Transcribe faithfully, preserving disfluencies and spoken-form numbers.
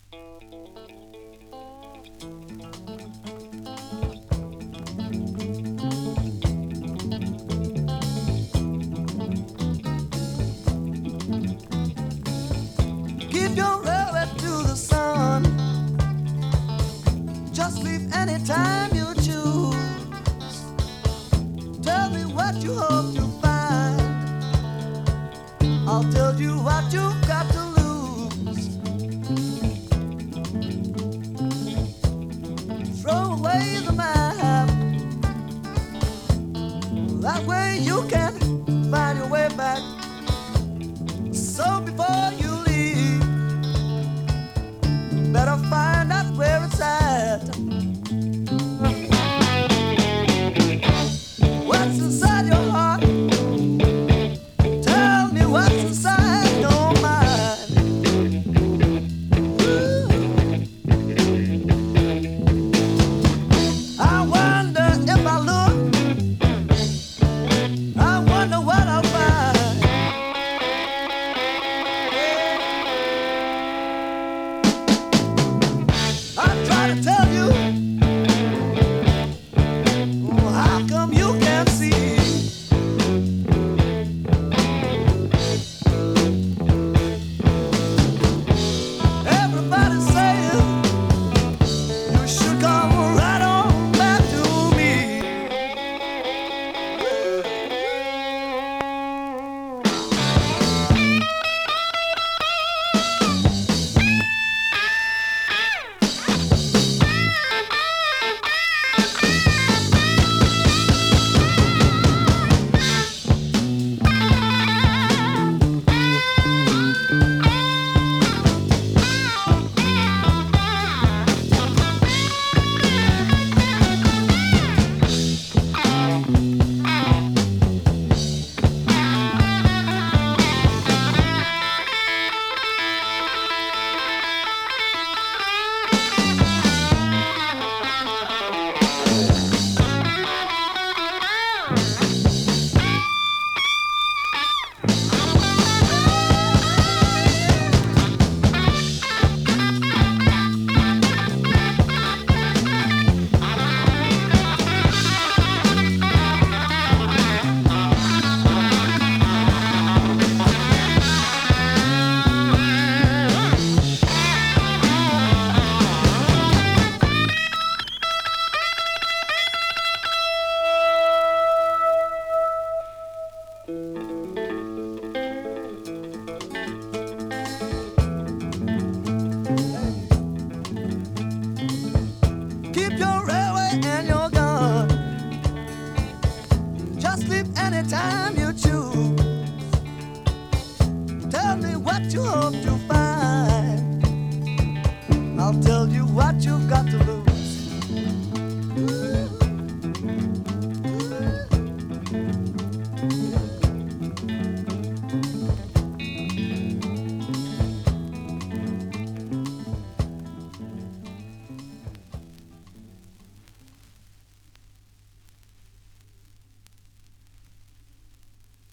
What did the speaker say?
Keep your railway to the sun. Just leave anytime you choose. Tell me what you hope to find. I'll tell you what you've got to lose. Throw away the map. That way you can find your way back. So before you leave, better find out where it's at. What's inside your heart? Tell me what's inside your mind. Ooh. I wonder if I look, I wonder what I'll find. I try to tell you, oh, how come you can't see? Everybody's saying you should come right on back to me. Keep your railway and your gun. Just leave anytime you choose. Tell me what you hope to find. I'll tell you what